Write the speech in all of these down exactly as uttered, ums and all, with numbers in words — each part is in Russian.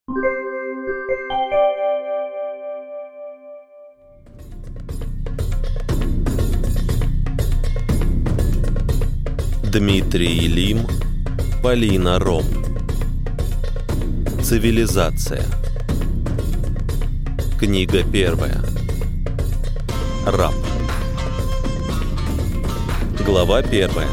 Дмитрий Лим, Полина Ром. Цивилизация. Книга первая. Раб. Глава первая.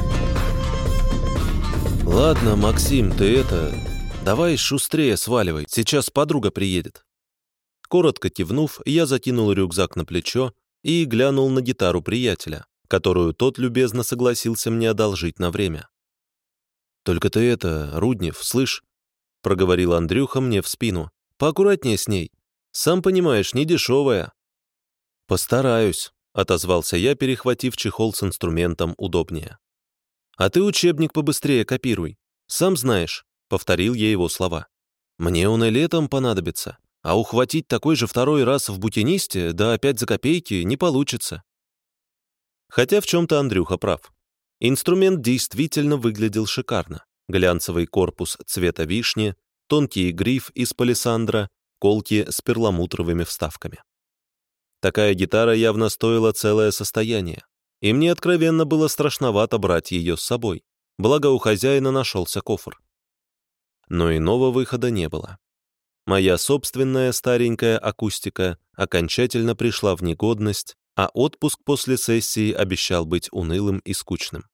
«Ладно, Максим, ты это... Давай шустрее сваливай, сейчас подруга приедет». Коротко кивнув, я закинул рюкзак на плечо и глянул на гитару приятеля, которую тот любезно согласился мне одолжить на время. «Только ты это, Руднев, слышь?» — проговорил Андрюха мне в спину. «Поаккуратнее с ней. Сам понимаешь, не дешевая». «Постараюсь», — отозвался я, перехватив чехол с инструментом удобнее. «А ты учебник побыстрее копируй. Сам знаешь», — повторил я его слова. «Мне он и летом понадобится, а ухватить такой же второй раз в букинисте, да опять за копейки, не получится». Хотя в чем-то Андрюха прав. Инструмент действительно выглядел шикарно. Глянцевый корпус цвета вишни, тонкий гриф из палисандра, колки с перламутровыми вставками. Такая гитара явно стоила целое состояние, и мне откровенно было страшновато брать ее с собой, благо у хозяина нашелся кофр. Но иного выхода не было. Моя собственная старенькая акустика окончательно пришла в негодность, а отпуск после сессии обещал быть унылым и скучным.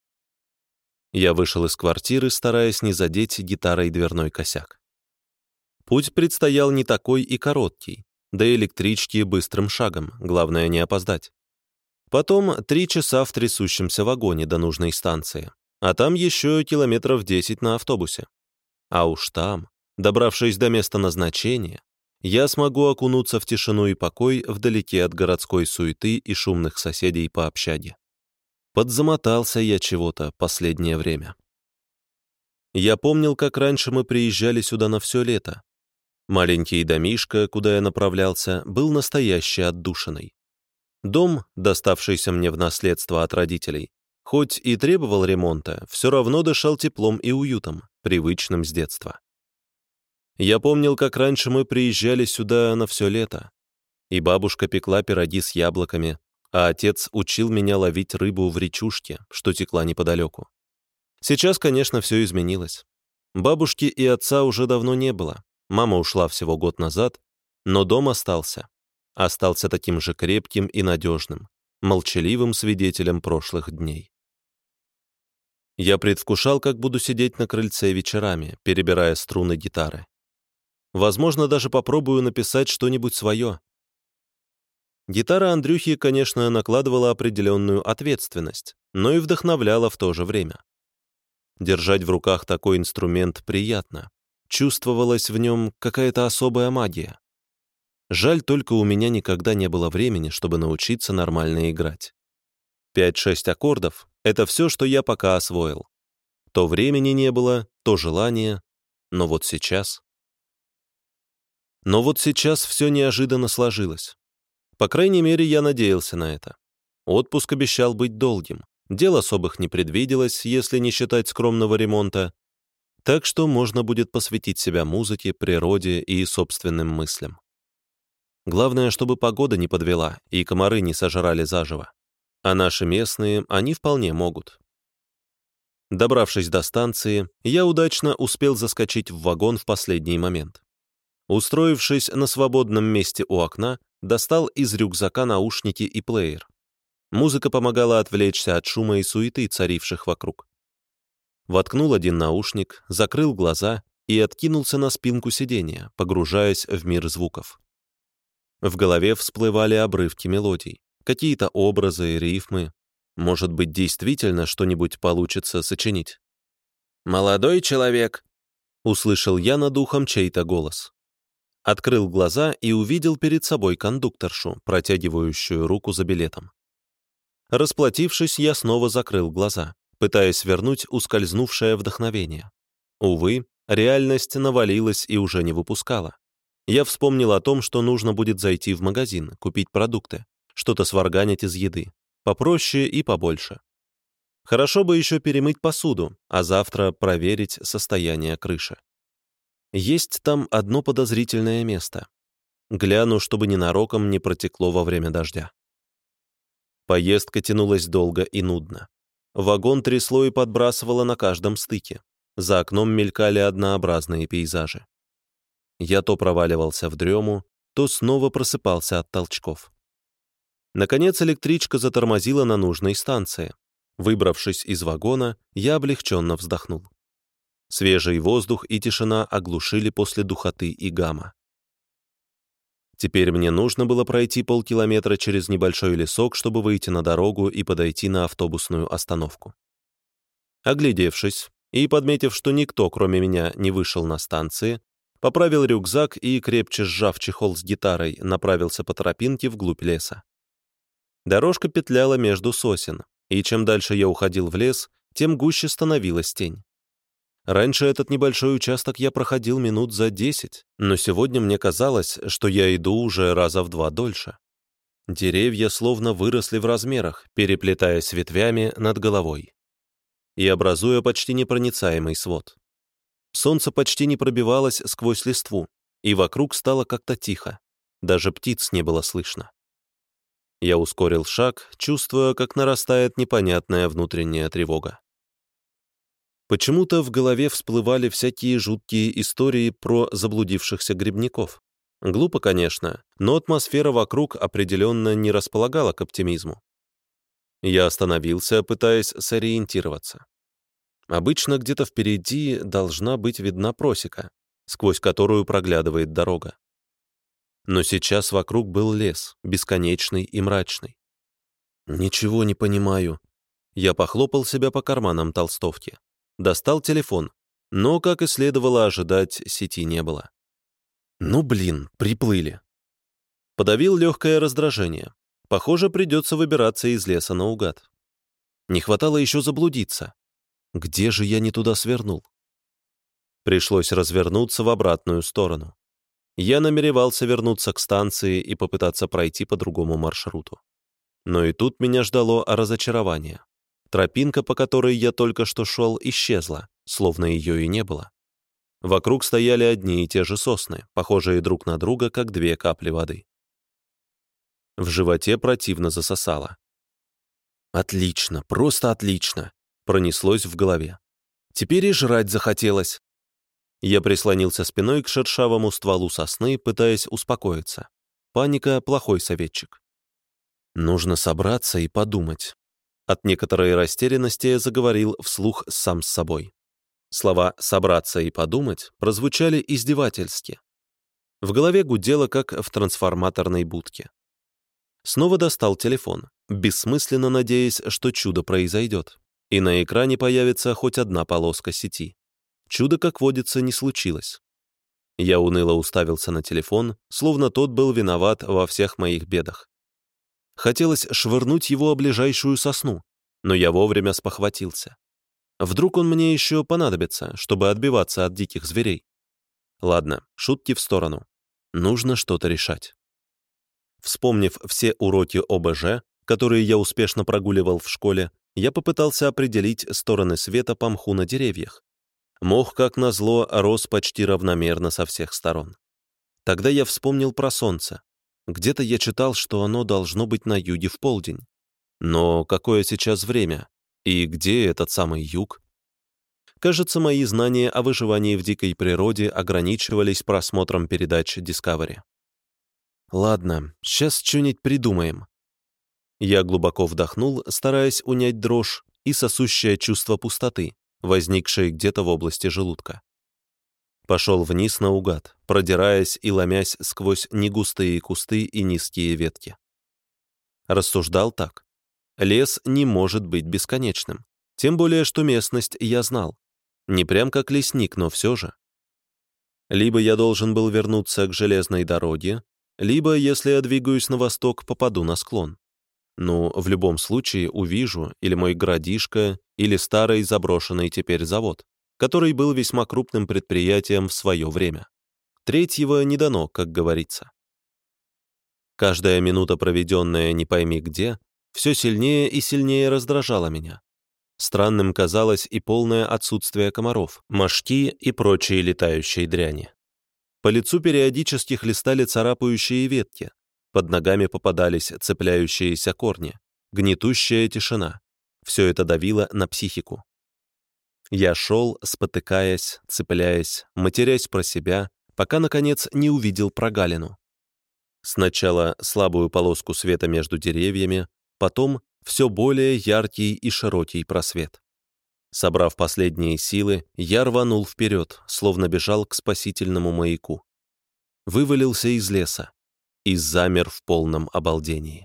Я вышел из квартиры, стараясь не задеть гитарой дверной косяк. Путь предстоял не такой и короткий, до электрички быстрым шагом, главное не опоздать. Потом три часа в трясущемся вагоне до нужной станции, а там еще километров десять на автобусе. А уж там, добравшись до места назначения, я смогу окунуться в тишину и покой вдалеке от городской суеты и шумных соседей по общаге. Подзамотался я чего-то последнее время. Я помнил, как раньше мы приезжали сюда на все лето. Маленький домишко, куда я направлялся, был настоящей отдушиной. Дом, доставшийся мне в наследство от родителей, хоть и требовал ремонта, все равно дышал теплом и уютом, привычным с детства. Я помнил, как раньше мы приезжали сюда на все лето, и бабушка пекла пироги с яблоками, а отец учил меня ловить рыбу в речушке, что текла неподалеку. Сейчас, конечно, все изменилось. Бабушки и отца уже давно не было, мама ушла всего год назад, но дом остался. Остался таким же крепким и надежным, молчаливым свидетелем прошлых дней. Я предвкушал, как буду сидеть на крыльце вечерами, перебирая струны гитары. Возможно, даже попробую написать что-нибудь свое. Гитара Андрюхи, конечно, накладывала определенную ответственность, но и вдохновляла в то же время. Держать в руках такой инструмент приятно. Чувствовалась в нем какая-то особая магия. Жаль, только у меня никогда не было времени, чтобы научиться нормально играть. Пять-шесть аккордов — это все, что я пока освоил. То времени не было, то желания, но вот сейчас... Но вот сейчас все неожиданно сложилось. По крайней мере, я надеялся на это. Отпуск обещал быть долгим. Дел особых не предвиделось, если не считать скромного ремонта. Так что можно будет посвятить себя музыке, природе и собственным мыслям. Главное, чтобы погода не подвела и комары не сожрали заживо. А наши местные, они вполне могут. Добравшись до станции, я удачно успел заскочить в вагон в последний момент. Устроившись на свободном месте у окна, достал из рюкзака наушники и плеер. Музыка помогала отвлечься от шума и суеты, царивших вокруг. Воткнул один наушник, закрыл глаза и откинулся на спинку сиденья, погружаясь в мир звуков. В голове всплывали обрывки мелодий, какие-то образы, рифмы. Может быть, действительно что-нибудь получится сочинить. «Молодой человек!» — услышал я над ухом чей-то голос. Открыл глаза и увидел перед собой кондукторшу, протягивающую руку за билетом. Расплатившись, я снова закрыл глаза, пытаясь вернуть ускользнувшее вдохновение. Увы, реальность навалилась и уже не выпускала. Я вспомнил о том, что нужно будет зайти в магазин, купить продукты, что-то сварганить из еды, попроще и побольше. Хорошо бы еще перемыть посуду, а завтра проверить состояние крыши. Есть там одно подозрительное место. Гляну, чтобы ненароком не протекло во время дождя. Поездка тянулась долго и нудно. Вагон трясло и подбрасывало на каждом стыке. За окном мелькали однообразные пейзажи. Я то проваливался в дрему, то снова просыпался от толчков. Наконец электричка затормозила на нужной станции. Выбравшись из вагона, я облегченно вздохнул. Свежий воздух и тишина оглушили после духоты и гамма. Теперь мне нужно было пройти полкилометра через небольшой лесок, чтобы выйти на дорогу и подойти на автобусную остановку. Оглядевшись и подметив, что никто, кроме меня, не вышел на станции, поправил рюкзак и, крепче сжав чехол с гитарой, направился по тропинке вглубь леса. Дорожка петляла между сосен, и чем дальше я уходил в лес, тем гуще становилась тень. Раньше этот небольшой участок я проходил минут за десять, но сегодня мне казалось, что я иду уже раза в два дольше. Деревья словно выросли в размерах, переплетаясь ветвями над головой и образуя почти непроницаемый свод. Солнце почти не пробивалось сквозь листву, и вокруг стало как-то тихо, даже птиц не было слышно. Я ускорил шаг, чувствуя, как нарастает непонятная внутренняя тревога. Почему-то в голове всплывали всякие жуткие истории про заблудившихся грибников. Глупо, конечно, но атмосфера вокруг определенно не располагала к оптимизму. Я остановился, пытаясь сориентироваться. Обычно где-то впереди должна быть видна просека, сквозь которую проглядывает дорога. Но сейчас вокруг был лес, бесконечный и мрачный. «Ничего не понимаю». Я похлопал себя по карманам толстовки. Достал телефон, но, как и следовало ожидать, сети не было. Ну блин, приплыли. Подавил легкое раздражение. Похоже, придется выбираться из леса наугад. Не хватало еще заблудиться. Где же я не туда свернул? Пришлось развернуться в обратную сторону. Я намеревался вернуться к станции и попытаться пройти по другому маршруту. Но и тут меня ждало разочарование. Тропинка, по которой я только что шел, исчезла, словно ее и не было. Вокруг стояли одни и те же сосны, похожие друг на друга, как две капли воды. В животе противно засосало. «Отлично, просто отлично!» — пронеслось в голове. «Теперь и жрать захотелось!» Я прислонился спиной к шершавому стволу сосны, пытаясь успокоиться. Паника — плохой советчик. Нужно собраться и подумать. От некоторой растерянности я заговорил вслух сам с собой. Слова «собраться и подумать» прозвучали издевательски. В голове гудело, как в трансформаторной будке. Снова достал телефон, бессмысленно надеясь, что чудо произойдет, и на экране появится хоть одна полоска сети. Чудо, как водится, не случилось. Я уныло уставился на телефон, словно тот был виноват во всех моих бедах. Хотелось швырнуть его о ближайшую сосну, но я вовремя спохватился. Вдруг он мне еще понадобится, чтобы отбиваться от диких зверей. Ладно, шутки в сторону. Нужно что-то решать. Вспомнив все уроки о бэ жэ, которые я успешно прогуливал в школе, я попытался определить стороны света по мху на деревьях. Мох, как назло, рос почти равномерно со всех сторон. Тогда я вспомнил про солнце. Где-то я читал, что оно должно быть на юге в полдень. Но какое сейчас время? И где этот самый юг? Кажется, мои знания о выживании в дикой природе ограничивались просмотром передач Discovery. Ладно, сейчас что-нибудь придумаем. Я глубоко вдохнул, стараясь унять дрожь и сосущее чувство пустоты, возникшее где-то в области желудка. Пошел вниз наугад, продираясь и ломясь сквозь негустые кусты и низкие ветки. Рассуждал так. Лес не может быть бесконечным. Тем более, что местность я знал. Не прям как лесник, но все же. Либо я должен был вернуться к железной дороге, либо, если я двигаюсь на восток, попаду на склон. Ну, в любом случае увижу или мой городишко, или старый заброшенный теперь завод, который был весьма крупным предприятием в свое время. Третьего не дано, как говорится. Каждая минута, проведенная не пойми где, все сильнее и сильнее раздражала меня. Странным казалось и полное отсутствие комаров, мошки и прочие летающие дряни. По лицу периодически хлестали царапающие ветки, под ногами попадались цепляющиеся корни, гнетущая тишина. Все это давило на психику. Я шел, спотыкаясь, цепляясь, матерясь про себя, пока, наконец, не увидел прогалину. Сначала слабую полоску света между деревьями, потом все более яркий и широкий просвет. Собрав последние силы, я рванул вперед, словно бежал к спасительному маяку. Вывалился из леса и замер в полном обалдении.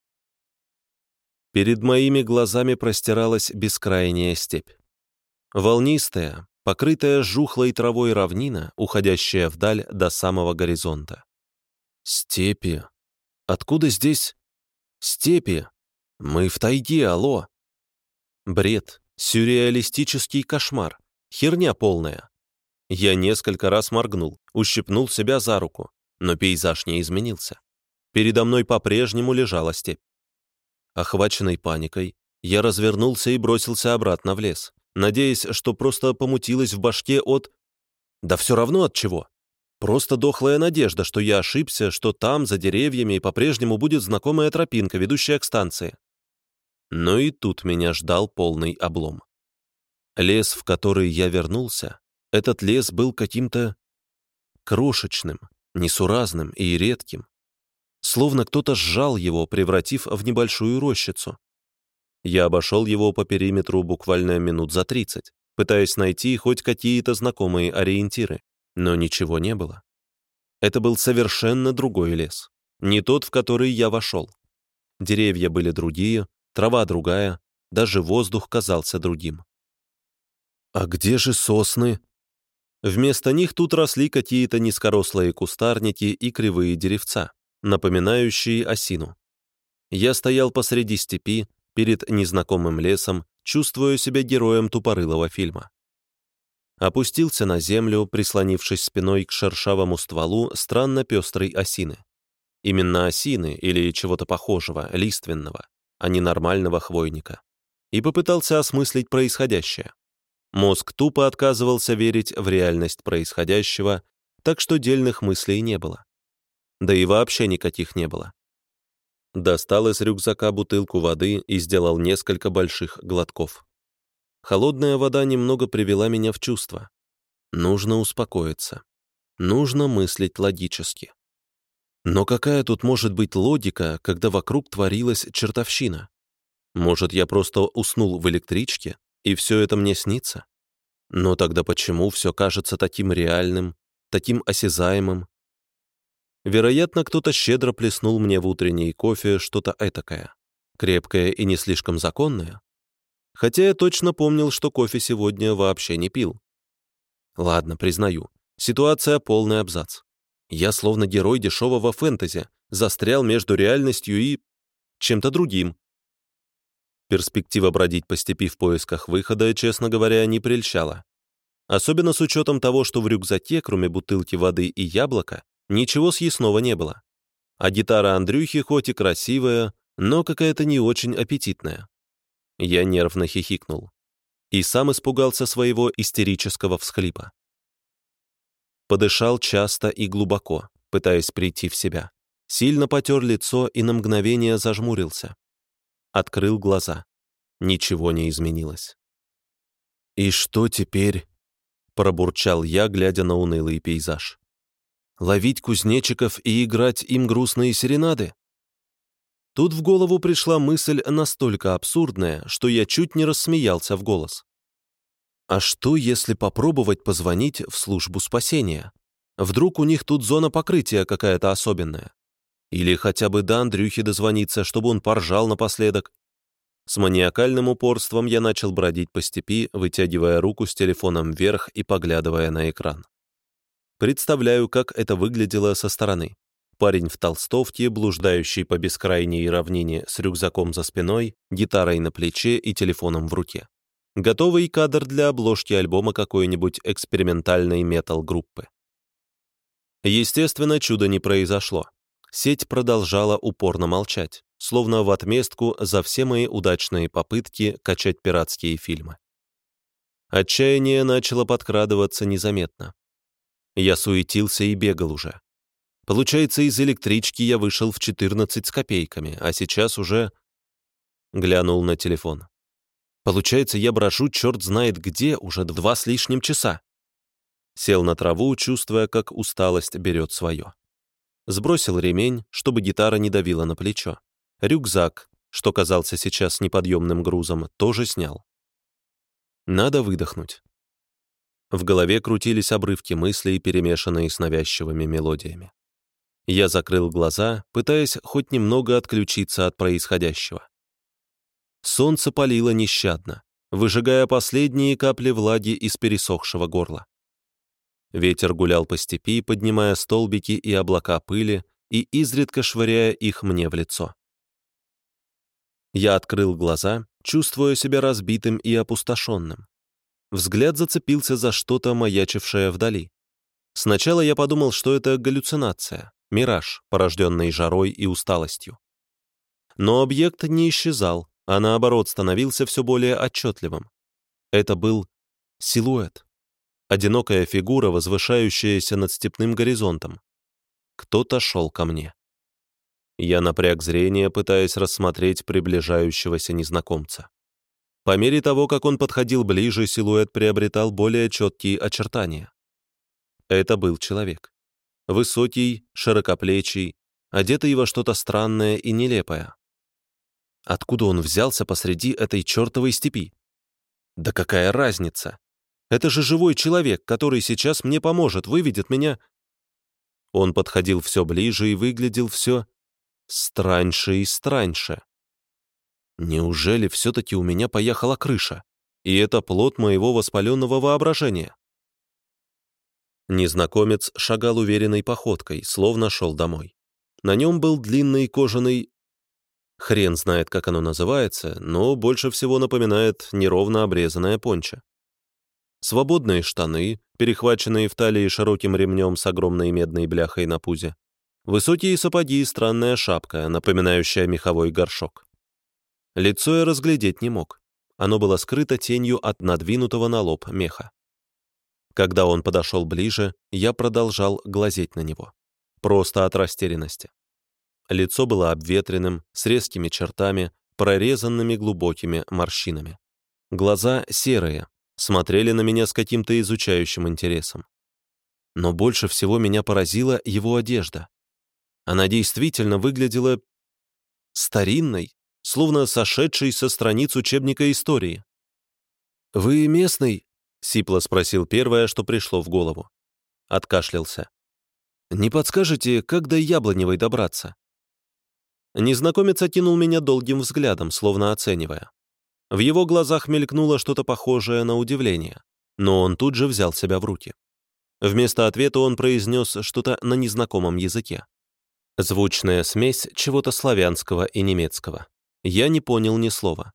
Перед моими глазами простиралась бескрайняя степь. Волнистая, покрытая жухлой травой равнина, уходящая вдаль до самого горизонта. Степи. Откуда здесь степи? Мы в тайге, алло. Бред, сюрреалистический кошмар, херня полная. Я несколько раз моргнул, ущипнул себя за руку, но пейзаж не изменился. Передо мной по-прежнему лежала степь. Охваченный паникой, я развернулся и бросился обратно в лес, надеясь, что просто помутилось в башке от... Да все равно от чего. Просто дохлая надежда, что я ошибся, что там, за деревьями, по-прежнему будет знакомая тропинка, ведущая к станции. Но и тут меня ждал полный облом. Лес, в который я вернулся, этот лес был каким-то крошечным, несуразным и редким. Словно кто-то сжал его, превратив в небольшую рощицу. Я обошел его по периметру буквально минут за тридцать, пытаясь найти хоть какие-то знакомые ориентиры, но ничего не было. Это был совершенно другой лес, не тот, в который я вошел. Деревья были другие, трава другая, даже воздух казался другим. А где же сосны? Вместо них тут росли какие-то низкорослые кустарники и кривые деревца, напоминающие осину. Я стоял посреди степи, перед незнакомым лесом, чувствуя себя героем тупорылого фильма. Опустился на землю, прислонившись спиной к шершавому стволу странно пестрой осины. Именно осины или чего-то похожего, лиственного, а не нормального хвойника. И попытался осмыслить происходящее. Мозг тупо отказывался верить в реальность происходящего, так что дельных мыслей не было. Да и вообще никаких не было. Достал из рюкзака бутылку воды и сделал несколько больших глотков. Холодная вода немного привела меня в чувство. Нужно успокоиться. Нужно мыслить логически. Но какая тут может быть логика, когда вокруг творилась чертовщина? Может, я просто уснул в электричке, и все это мне снится? Но тогда почему все кажется таким реальным, таким осязаемым? Вероятно, кто-то щедро плеснул мне в утренний кофе что-то этакое, крепкое и не слишком законное. Хотя я точно помнил, что кофе сегодня вообще не пил. Ладно, признаю, ситуация полный абзац. Я словно герой дешевого фэнтези, застрял между реальностью и... чем-то другим. Перспектива бродить по степи в поисках выхода, честно говоря, не прельщала. Особенно с учетом того, что в рюкзаке, кроме бутылки воды и яблока, ничего съестного не было. А гитара Андрюхи хоть и красивая, но какая-то не очень аппетитная. Я нервно хихикнул. И сам испугался своего истерического всхлипа. Подышал часто и глубоко, пытаясь прийти в себя. Сильно потер лицо и на мгновение зажмурился. Открыл глаза. Ничего не изменилось. «И что теперь?» — пробурчал я, глядя на унылый пейзаж. «Ловить кузнечиков и играть им грустные серенады?» Тут в голову пришла мысль настолько абсурдная, что я чуть не рассмеялся в голос. А что, если попробовать позвонить в службу спасения? Вдруг у них тут зона покрытия какая-то особенная? Или хотя бы до Андрюхи дозвониться, чтобы он поржал напоследок? С маниакальным упорством я начал бродить по степи, вытягивая руку с телефоном вверх и поглядывая на экран. Представляю, как это выглядело со стороны. Парень в толстовке, блуждающий по бескрайней равнине с рюкзаком за спиной, гитарой на плече и телефоном в руке. Готовый кадр для обложки альбома какой-нибудь экспериментальной метал-группы. Естественно, чуда не произошло. Сеть продолжала упорно молчать, словно в отместку за все мои удачные попытки качать пиратские фильмы. Отчаяние начало подкрадываться незаметно. Я суетился и бегал уже. Получается, из электрички я вышел в четырнадцать с копейками, а сейчас уже... Глянул на телефон. Получается, я брожу черт знает где уже два с лишним часа. Сел на траву, чувствуя, как усталость берет свое. Сбросил ремень, чтобы гитара не давила на плечо. Рюкзак, что казался сейчас неподъемным грузом, тоже снял. Надо выдохнуть. В голове крутились обрывки мыслей, перемешанные с навязчивыми мелодиями. Я закрыл глаза, пытаясь хоть немного отключиться от происходящего. Солнце палило нещадно, выжигая последние капли влаги из пересохшего горла. Ветер гулял по степи, поднимая столбики и облака пыли и изредка швыряя их мне в лицо. Я открыл глаза, чувствуя себя разбитым и опустошенным. Взгляд зацепился за что-то, маячившее вдали. Сначала я подумал, что это галлюцинация, мираж, порожденный жарой и усталостью. Но объект не исчезал, а наоборот становился все более отчетливым. Это был силуэт. Одинокая фигура, возвышающаяся над степным горизонтом. Кто-то шел ко мне. Я напряг зрение, пытаясь рассмотреть приближающегося незнакомца. По мере того, как он подходил ближе, силуэт приобретал более четкие очертания. Это был человек. Высокий, широкоплечий, одетый во что-то странное и нелепое. Откуда он взялся посреди этой чертовой степи? Да какая разница? Это же живой человек, который сейчас мне поможет, выведет меня. Он подходил все ближе и выглядел все страньше и страньше. Неужели все-таки у меня поехала крыша? И это плод моего воспаленного воображения? Незнакомец шагал уверенной походкой, словно шел домой. На нем был длинный кожаный... Хрен знает, как оно называется, но больше всего напоминает неровно обрезанное пончо. Свободные штаны, перехваченные в талии широким ремнем с огромной медной бляхой на пузе. Высокие сапоги и странная шапка, напоминающая меховой горшок. Лицо я разглядеть не мог. Оно было скрыто тенью от надвинутого на лоб меха. Когда он подошел ближе, я продолжал глазеть на него. Просто от растерянности. Лицо было обветренным, с резкими чертами, прорезанными глубокими морщинами. Глаза серые, смотрели на меня с каким-то изучающим интересом. Но больше всего меня поразила его одежда. Она действительно выглядела старинной, словно сошедшей со страниц учебника истории. «Вы местный?» — сипло спросил первое, что пришло в голову. Откашлялся. «Не подскажете, как до Яблоневой добраться?» Незнакомец окинул меня долгим взглядом, словно оценивая. В его глазах мелькнуло что-то похожее на удивление, но он тут же взял себя в руки. Вместо ответа он произнес что-то на незнакомом языке. Звучная смесь чего-то славянского и немецкого. Я не понял ни слова.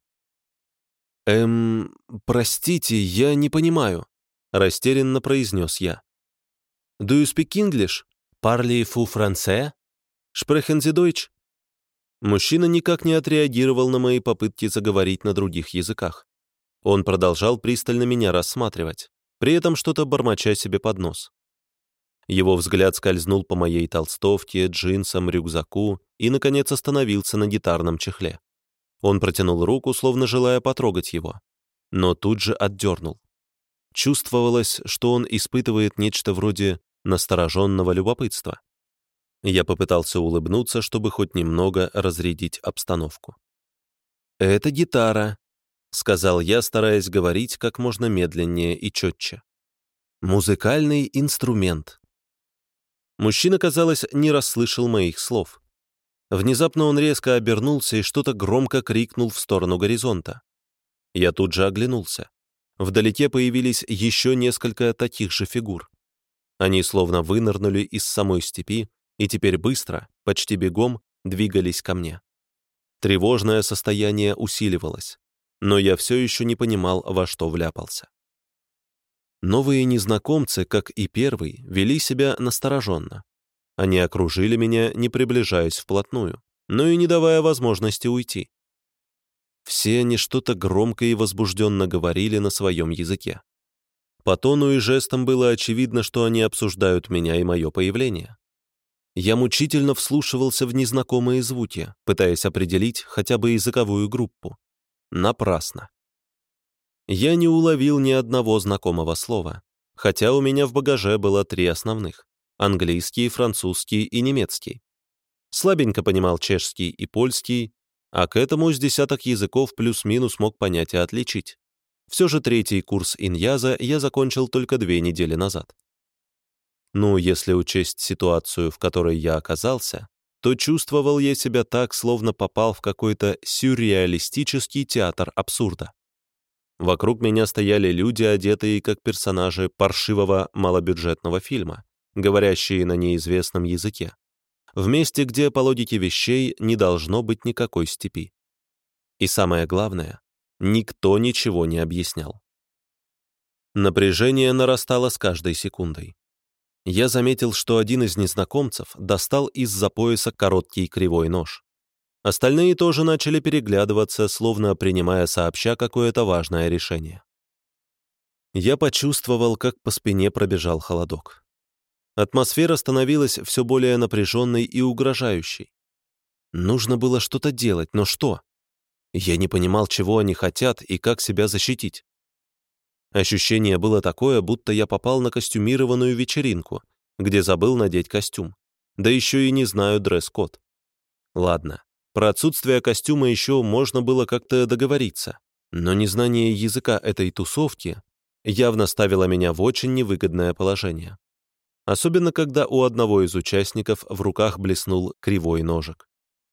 «Эм, простите, я не понимаю», — растерянно произнес я. «Do you speak English? Parlez-vous français? Sprechen Sie Deutsch?» Мужчина никак не отреагировал на мои попытки заговорить на других языках. Он продолжал пристально меня рассматривать, при этом что-то бормоча себе под нос. Его взгляд скользнул по моей толстовке, джинсам, рюкзаку и, наконец, остановился на гитарном чехле. Он протянул руку, словно желая потрогать его, но тут же отдернул. Чувствовалось, что он испытывает нечто вроде настороженного любопытства. Я попытался улыбнуться, чтобы хоть немного разрядить обстановку. «Это гитара», — сказал я, стараясь говорить как можно медленнее и четче. «Музыкальный инструмент». Мужчина, казалось, не расслышал моих слов. Внезапно он резко обернулся и что-то громко крикнул в сторону горизонта. Я тут же оглянулся. Вдалеке появились еще несколько таких же фигур. Они словно вынырнули из самой степи и теперь быстро, почти бегом, двигались ко мне. Тревожное состояние усиливалось, но я все еще не понимал, во что вляпался. Новые незнакомцы, как и первый, вели себя настороженно. Они окружили меня, не приближаясь вплотную. но и не давая возможности уйти. Все они что-то громко и возбужденно говорили на своем языке. По тону и жестам было очевидно, что они обсуждают меня и мое появление. Я мучительно вслушивался в незнакомые звуки, пытаясь определить хотя бы языковую группу. Напрасно. Я не уловил ни одного знакомого слова, хотя у меня в багаже было три основных — английский, французский и немецкий. Слабенько понимал чешский и польский, а к этому с десяток языков плюс-минус мог понять и отличить. Все же третий курс иньяза я закончил только две недели назад. Ну, если учесть ситуацию, в которой я оказался, то чувствовал я себя так, словно попал в какой-то сюрреалистический театр абсурда. Вокруг меня стояли люди, одетые как персонажи паршивого малобюджетного фильма, говорящие на неизвестном языке, в месте, где, по логике вещей, не должно быть никакой степи. И самое главное, никто ничего не объяснял. Напряжение нарастало с каждой секундой. Я заметил, что один из незнакомцев достал из-за пояса короткий кривой нож. Остальные тоже начали переглядываться, словно принимая сообща какое-то важное решение. Я почувствовал, как по спине пробежал холодок. Атмосфера становилась все более напряженной и угрожающей. Нужно было что-то делать, но что? Я не понимал, чего они хотят и как себя защитить. Ощущение было такое, будто я попал на костюмированную вечеринку, где забыл надеть костюм. Да еще и не знаю дресс-код. Ладно, про отсутствие костюма еще можно было как-то договориться, но незнание языка этой тусовки явно ставило меня в очень невыгодное положение. Особенно, когда у одного из участников в руках блеснул кривой ножик.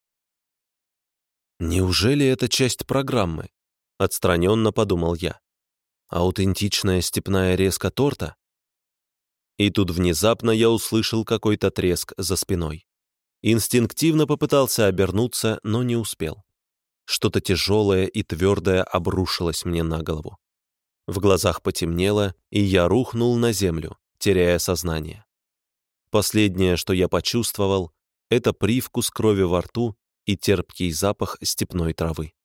«Неужели это часть программы?» — отстраненно подумал я. «Аутентичная степная резка торта?» И тут внезапно я услышал какой-то треск за спиной. Инстинктивно попытался обернуться, но не успел. Что-то тяжелое и твердое обрушилось мне на голову. В глазах потемнело, и я рухнул на землю, теряя сознание. Последнее, что я почувствовал, это привкус крови во рту и терпкий запах степной травы.